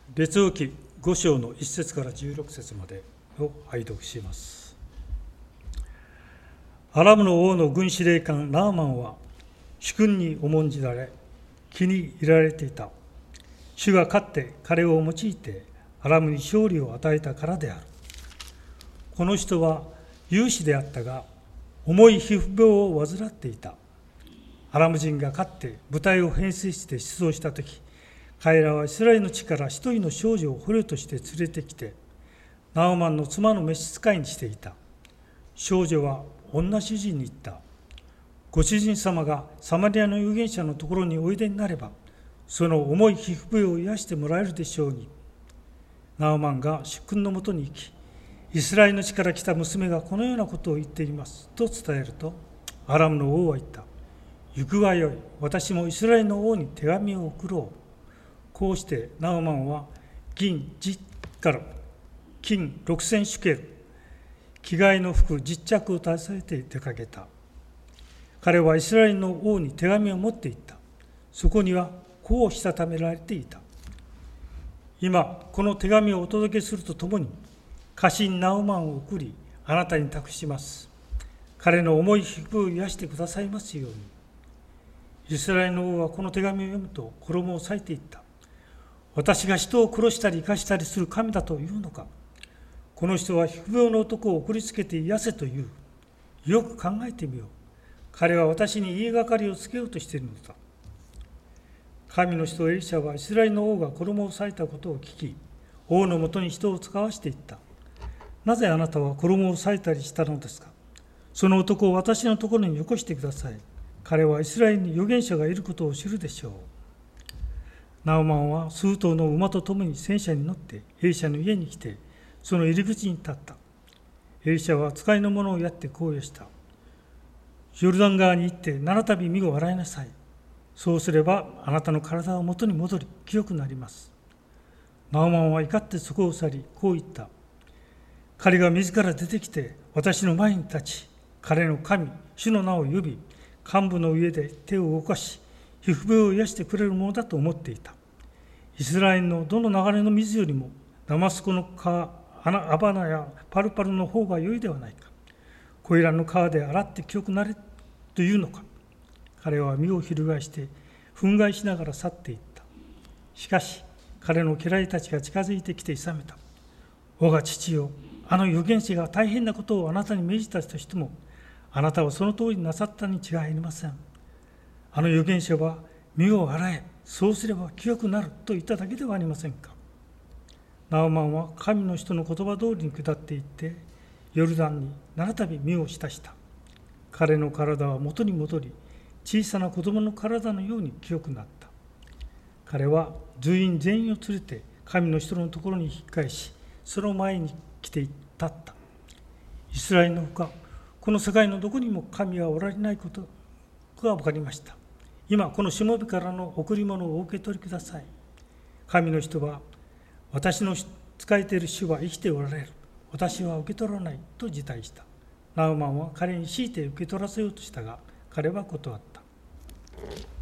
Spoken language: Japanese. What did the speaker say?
列王記5章の1節から16節までを拝読します。アラムの王の軍司令官ナーマンは主君に重んじられ気に入られていた。主が勝って彼を用いてアラムに勝利を与えたからである。この人は勇士であったが重い皮膚病を患っていた。アラム人が勝って部隊を編成して出動したとき、彼らはイスラエルの地から一人の少女を捕虜として連れてきて、ナオマンの妻の召使いにしていた。少女は女主人に言った。ご主人様がサマリアの預言者のところにおいでになれば、その重い皮膚病を癒してもらえるでしょうに。ナオマンが主君のもとに行き、イスラエルの地から来た娘がこのようなことを言っていますと伝えると、アラムの王は言った。行くがよい。私もイスラエルの王に手紙を送ろう。こうしてナオマンは銀10カル、金6000シュケル、着替えの服10着を携えて出かけた。彼はイスラエルの王に手紙を持っていった。そこにはこうしたためられていた。今この手紙をお届けするとともに家臣ナオマンを送り、あなたに託します。彼の重い皮膚を癒してくださいますように。イスラエルの王はこの手紙を読むと衣を裂いていった。私が人を殺したり生かしたりする神だというのか。この人は皮膚病の男を送りつけて癒せという。よく考えてみよう。彼は私に言いがかりをつけようとしているのだ。神の人エリシャはイスラエルの王が衣を裂いたことを聞き、王のもとに人を使わしていった。なぜあなたは衣を裂いたりしたのですか。その男を私のところによこしてください。彼はイスラエルに預言者がいることを知るでしょう。ナオマンは数頭の馬と共に戦車に乗ってエリシャの家に来て、その入り口に立った。エリシャは使いの者をやってこう言した。ヨルダン川に行って7度身を洗いなさい。そうすればあなたの体は元に戻り清くなります。ナオマンは怒ってそこを去り、こう言った。彼が自ら出てきて私の前に立ち、彼の神、主の名を呼び、幹部の上で手を動かし、皮膚病を癒してくれるものだと思っていた。イスラエルのどの流れの水よりもダマスコの川、アバナやパルパルの方が良いではないか。これらの川で洗って清くなれというのか。彼は身を翻して憤慨しながら去っていった。しかし彼の家来たちが近づいてきていさめた。我が父よ、あの預言者が大変なことをあなたに命じたとしても、あなたはその通りになさったに違いありません。あの預言者は身を洗え、そうすれば清くなると言っただけではありませんか。ナオマンは神の人の言葉通りに下っていって、ヨルダンに7度身を浸した。彼の体は元に戻り、小さな子供の体のように清くなった。彼は随員全員を連れて神の人のところに引き返し、その前に来て立った。イスラエルのほか、この世界のどこにも神はおられないことが分かりました。今このしもべからの贈り物をお受け取りください。神の人は、私の仕えている主は生きておられる。私は受け取らないと辞退した。ナオマンは彼に強いて受け取らせようとしたが、彼は断った。